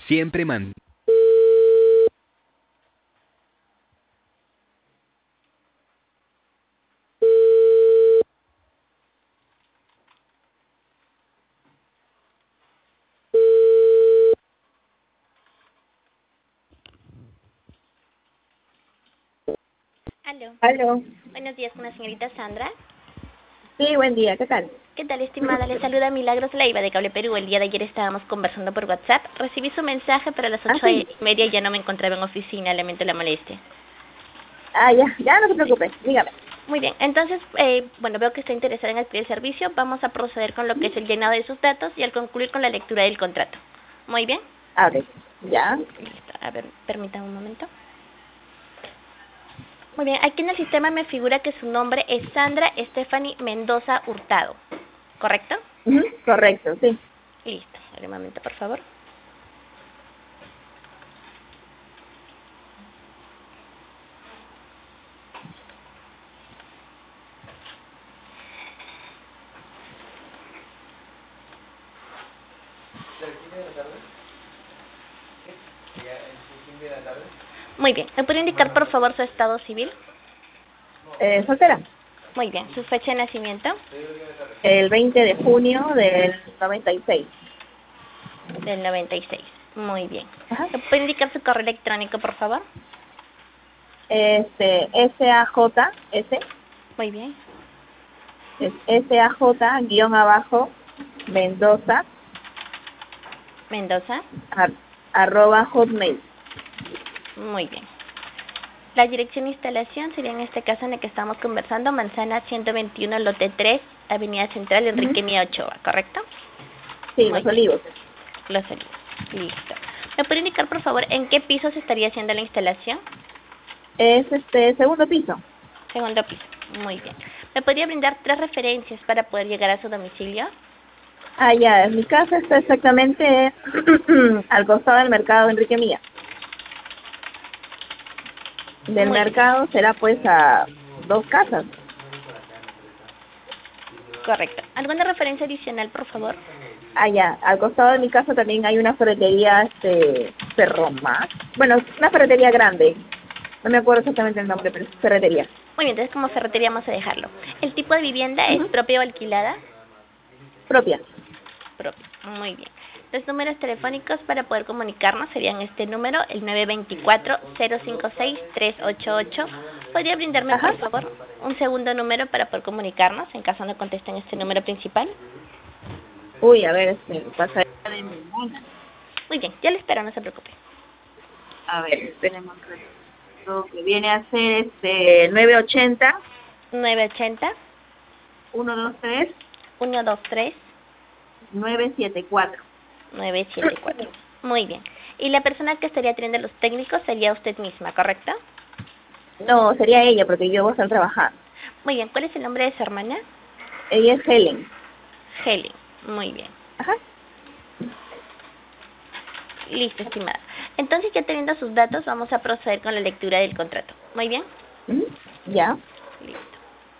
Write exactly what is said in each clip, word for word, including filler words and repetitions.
Siempre man. Aló. Aló. Buenos días, con la señorita Sandra. Sí, buen día, ¿qué tal? ¿Qué tal, estimada? Le saluda Milagros Leiva de Cable Perú. El día de ayer estábamos conversando por WhatsApp. Recibí su mensaje, pero a las Ah, ocho y sí. media ya no me encontraba en oficina. Lamento la molestia. Ah, ya, ya no se Sí. preocupe, dígame. Muy bien. Entonces, eh, bueno, veo que está interesada en adquirir el servicio. Vamos a proceder con lo que es el llenado de sus datos y al concluir con la lectura del contrato. Muy bien. A ver, ya. Listo. A ver, permítame un momento. Muy bien. Aquí en el sistema me figura que su nombre es Sandra Stephanie Mendoza Hurtado. ¿Correcto? Ujú, correcto, sí. Listo. A ver, un momento, por favor. Muy bien. ¿Me puede indicar, por favor, su estado civil? Eh, soltera. Muy bien. ¿Su fecha de nacimiento? El veinte de junio del noventa y seis. Del noventa y seis. Muy bien. Ajá. ¿Me puede indicar su correo electrónico, por favor? Este, S A J, S, Muy bien. es S A J, guión abajo, Mendoza, Mendoza. ar- arroba hotmail. Muy bien. La dirección de instalación sería en este caso en el que estamos conversando, Manzana ciento veintiuno, lote tres, Avenida Central, Ujú. Enrique Mía Ochoa, ¿correcto? Sí, Muy Los bien. Olivos. Los Olivos. Listo. ¿Me puede indicar, por favor, en qué piso se estaría haciendo la instalación? Es este, segundo piso. Segundo piso. Muy bien. ¿Me podría brindar tres referencias para poder llegar a su domicilio? Ah, ya, mi casa está exactamente al costado del mercado Enrique Mía. Del Muy bien. mercado será pues a dos casas. Correcto. ¿Alguna referencia adicional, por favor? Allá, al costado de mi casa también hay una ferretería, este, Ferromás. Bueno, una ferretería grande. No me acuerdo exactamente el nombre, pero es ferretería. Muy bien, entonces como ferretería vamos a dejarlo. ¿El tipo de vivienda es Ujú. propia o alquilada? Propia. Propia. Muy bien. Los números telefónicos para poder comunicarnos serían este número, el nueve dos cuatro, cero cinco seis, tres ocho ocho. ¿Podría brindarme, Ajá. por favor, un segundo número para poder comunicarnos en caso no contesten este número principal? Uy, a ver, este, pasa de memoria. Muy bien, ya le espero, no se preocupe. A ver, tenemos lo que viene a ser este nueve ochenta, nueve ochenta, uno dos tres, uno dos tres, nueve siete cuatro. nueve siete cuatro. Muy bien. Y la persona que estaría atendiendo a los técnicos sería usted misma, ¿correcto? No, sería ella porque yo voy a estar trabajando. Muy bien. ¿Cuál es el nombre de su hermana? Ella es Helen. Helen. Muy bien. Ajá. Listo, estimada. Entonces, ya teniendo sus datos, vamos a proceder con la lectura del contrato. Muy bien. Ujú. Ya. Listo.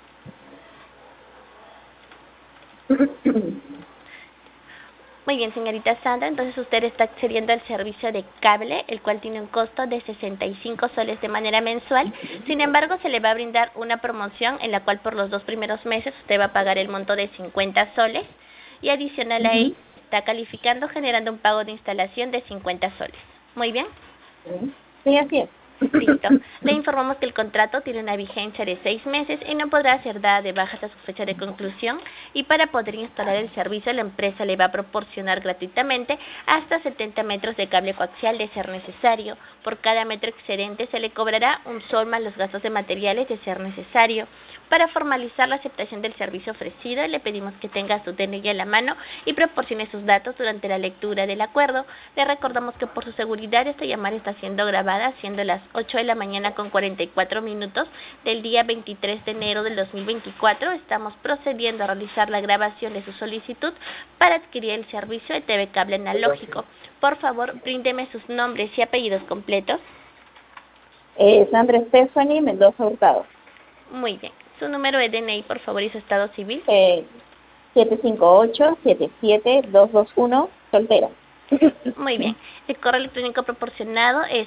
Muy bien, señorita Sandra. Entonces, usted está accediendo al servicio de cable, el cual tiene un costo de sesenta y cinco soles de manera mensual. Sin embargo, se le va a brindar una promoción en la cual por los dos primeros meses usted va a pagar el monto de cincuenta soles y adicional a ello Ujú. está calificando generando un pago de instalación de cincuenta soles. Muy bien. Sí, así es. Listo. Le informamos que el contrato tiene una vigencia de seis meses y no podrá ser dada de baja hasta su fecha de conclusión, y para poder instalar el servicio la empresa le va a proporcionar gratuitamente hasta setenta metros de cable coaxial de ser necesario. Por cada metro excedente se le cobrará un sol más los gastos de materiales de ser necesario. Para formalizar la aceptación del servicio ofrecido, le pedimos que tenga su D N I a la mano y proporcione sus datos durante la lectura del acuerdo. Le recordamos que por su seguridad esta llamada está siendo grabada, siendo las ocho de la mañana con cuarenta y cuatro minutos del día veintitrés de enero del dos mil veinticuatro. Estamos procediendo a realizar la grabación de su solicitud para adquirir el servicio de T V Cable Analógico. Por favor, bríndeme sus nombres y apellidos completos. Eh, Sandra Stephanie Mendoza Hurtado. Muy bien. Su número de D N I, por favor, y su estado civil. Eh, siete cinco ocho, siete siete dos dos uno, soltera. Muy bien. El correo electrónico proporcionado es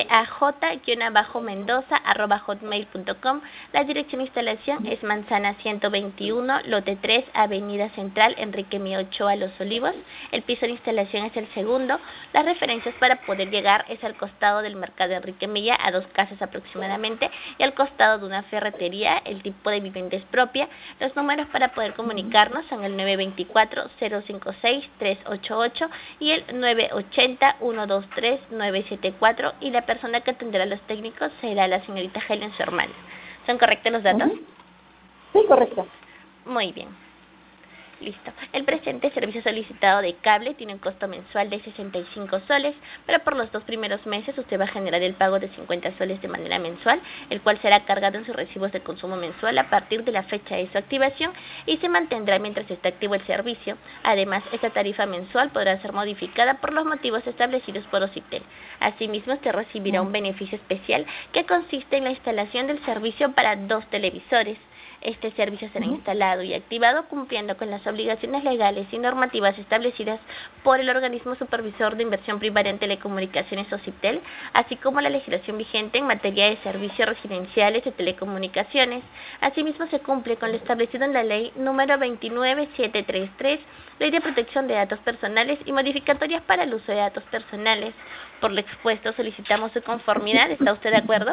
saj-mendoza arroba hotmail punto com. La dirección de instalación es Manzana ciento veintiuno, lote tres, Avenida Central, Enrique Mía Ochoa, Los Olivos. El piso de instalación es el segundo. Las referencias para poder llegar es al costado del mercado Enrique Milla, a dos casas aproximadamente, y al costado de una ferretería. El tipo de vivienda es propia. Los números para poder comunicarnos son el nueve dos cuatro, cero cinco seis, tres ocho ocho y el nueve ochenta, uno dos tres, nueve siete cuatro, y la persona que atenderá a los técnicos será la señorita Helen, su hermana. ¿Son correctos los datos? Uh-huh. Sí, correcto. Muy bien. Listo. El presente servicio solicitado de cable tiene un costo mensual de sesenta y cinco soles, pero por los dos primeros meses usted va a generar el pago de cincuenta soles de manera mensual, el cual será cargado en sus recibos de consumo mensual a partir de la fecha de su activación y se mantendrá mientras esté activo el servicio. Además, esta tarifa mensual podrá ser modificada por los motivos establecidos por Ocitel. Asimismo, usted recibirá un beneficio especial que consiste en la instalación del servicio para dos televisores. Este servicio será instalado y activado cumpliendo con las obligaciones legales y normativas establecidas por el organismo supervisor de inversión privada en telecomunicaciones Ocitel, así como la legislación vigente en materia de servicios residenciales de telecomunicaciones. Asimismo, se cumple con lo establecido en la ley número veintinueve mil setecientos treinta y tres, Ley de Protección de Datos Personales y modificatorias para el uso de datos personales. Por lo expuesto, solicitamos su conformidad. ¿Está usted de acuerdo?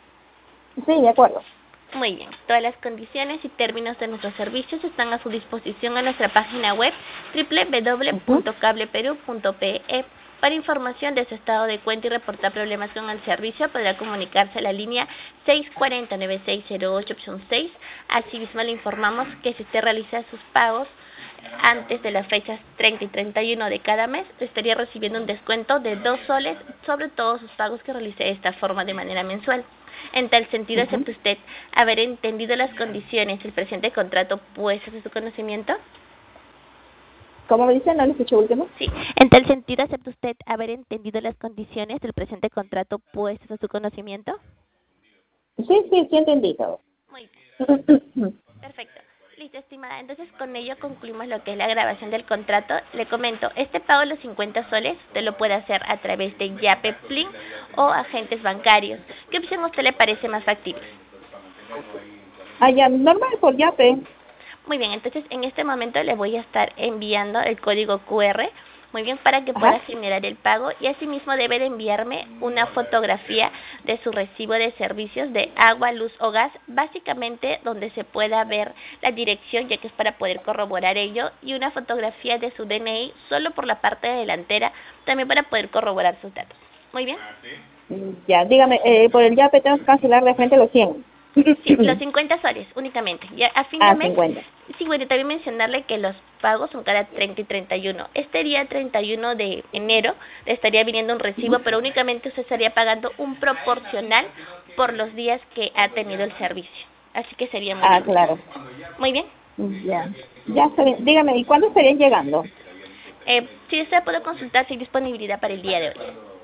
Sí, de acuerdo. Muy bien, todas las condiciones y términos de nuestros servicios están a su disposición en nuestra página web doble u doble u doble u punto cableperú punto pe. Para información de su estado de cuenta y reportar problemas con el servicio, podrá comunicarse a la línea seis cuatro cero, nueve seis cero ocho, opción seis. Asimismo, le informamos que si usted realiza sus pagos antes de las fechas treinta y treinta y uno de cada mes, estaría recibiendo un descuento de dos soles sobre todos sus pagos que realice de esta forma de manera mensual. En tal sentido, Uh-huh. ¿acepta usted haber entendido las condiciones del presente contrato puestas a su conocimiento? ¿Cómo me dice? ¿No le escuché último? Sí. En tal sentido, ¿acepta usted haber entendido las condiciones del presente contrato puestas a su conocimiento? Sí, sí, sí entendí todo. Muy bien. Perfecto. Listo, estimada. Entonces, con ello concluimos lo que es la grabación del contrato. Le comento, este pago de los cincuenta soles usted lo puede hacer a través de Yape, Plin o agentes bancarios. ¿Qué opción a usted le parece más factible? Ah, ya, normal por Yape. Muy bien, entonces en este momento le voy a estar enviando el código cu erre, muy bien, para que Ajá. pueda generar el pago, y asimismo debe de enviarme una fotografía de su recibo de servicios de agua, luz o gas, básicamente donde se pueda ver la dirección, ya que es para poder corroborar ello, y una fotografía de su de ene i solo por la parte delantera, también para poder corroborar sus datos. Muy bien. Ya, dígame, eh, por el Yape tengo que cancelar de frente los cien. Sí, los cincuenta soles únicamente. Ya a fin de Ah, mes. cincuenta. Sí, bueno, también mencionarle que los pagos son cada treinta y treinta y uno. Este día treinta y uno de enero le estaría viniendo un recibo, pero únicamente usted estaría pagando un proporcional por los días que ha tenido el servicio. Así que sería muy Ah, bien. claro. Muy bien. Ya. Ya está bien. Dígame, ¿y cuándo estarían llegando? Eh, si usted puede consultar si hay disponibilidad para el día de hoy.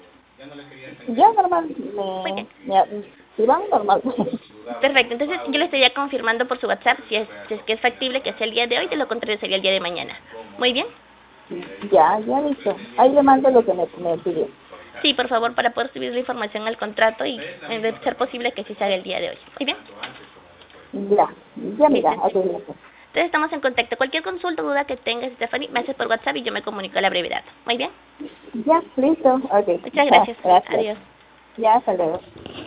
Ya, normal. Muy bien. Me, ya, si van, normal. Perfecto, entonces yo le estaría confirmando por su WhatsApp si es, si es que es factible que sea el día de hoy, de lo contrario sería el día de mañana. Muy bien. Ya, ya listo. Ahí le mando lo que me, me pidió. Sí, por favor, para poder subir la información al contrato y eh, de ser posible que sí salga el día de hoy. Muy bien. Ya, ya mira, Listo. ok, listo. Entonces estamos en contacto. Cualquier consulta o duda que tengas, Stephanie, me haces por WhatsApp y yo me comunico a la brevedad. Muy bien. Ya, listo. Ok. Muchas gracias. Gracias. Adiós. Ya, hasta luego.